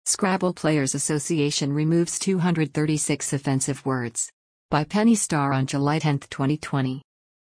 Scrabble Players Association removes 236 offensive words. By Penny Starr on July 10, 2020.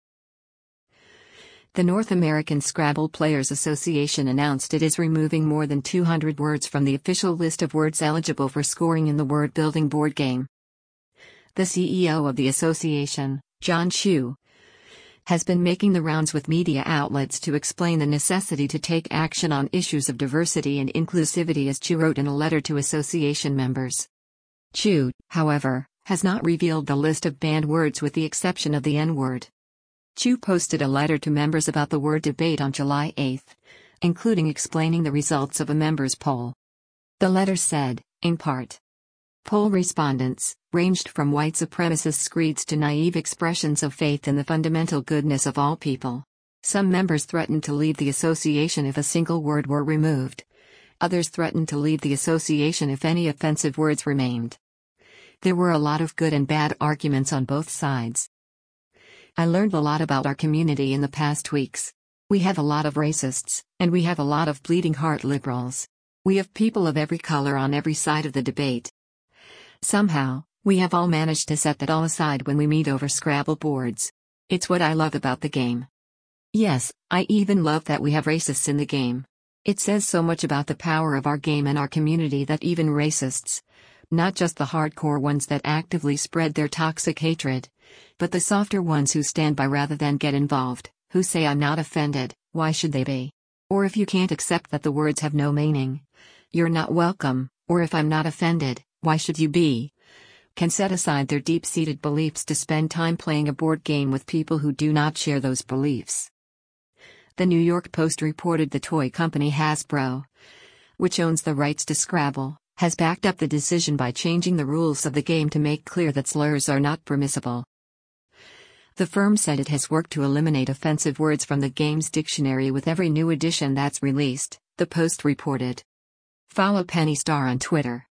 The North American Scrabble Players Association announced it is removing more than 200 words from the official list of words eligible for scoring in the word-building board game. The CEO of the association, John Chu, has been making the rounds with media outlets to explain the necessity to take action on issues of diversity and inclusivity, as Chu wrote in a letter to association members. Chu, however, has not revealed the list of banned words with the exception of the N-word. Chu posted a letter to members about the word debate on July 8, including explaining the results of a members' poll. The letter said, in part, poll respondents ranged from white supremacist screeds to naive expressions of faith in the fundamental goodness of all people. Some members threatened to leave the association if a single word were removed. Others threatened to leave the association if any offensive words remained. There were a lot of good and bad arguments on both sides. I learned a lot about our community in the past weeks. We have a lot of racists, and we have a lot of bleeding heart liberals. We have people of every color on every side of the debate. Somehow, we have all managed to set that all aside when we meet over Scrabble boards. It's what I love about the game. Yes, I even love that we have racists in the game. It says so much about the power of our game and our community that even racists, not just the hardcore ones that actively spread their toxic hatred, but the softer ones who stand by rather than get involved, who say I'm not offended, why should they be? Or if you can't accept that the words have no meaning, you're not welcome, or if I'm not offended, why should you be? Can set aside their deep-seated beliefs to spend time playing a board game with people who do not share those beliefs. The New York Post reported the toy company Hasbro, which owns the rights to Scrabble, has backed up the decision by changing the rules of the game to make clear that slurs are not permissible. The firm said it has worked to eliminate offensive words from the game's dictionary with every new edition that's released, the Post reported. Follow Penny Starr on Twitter.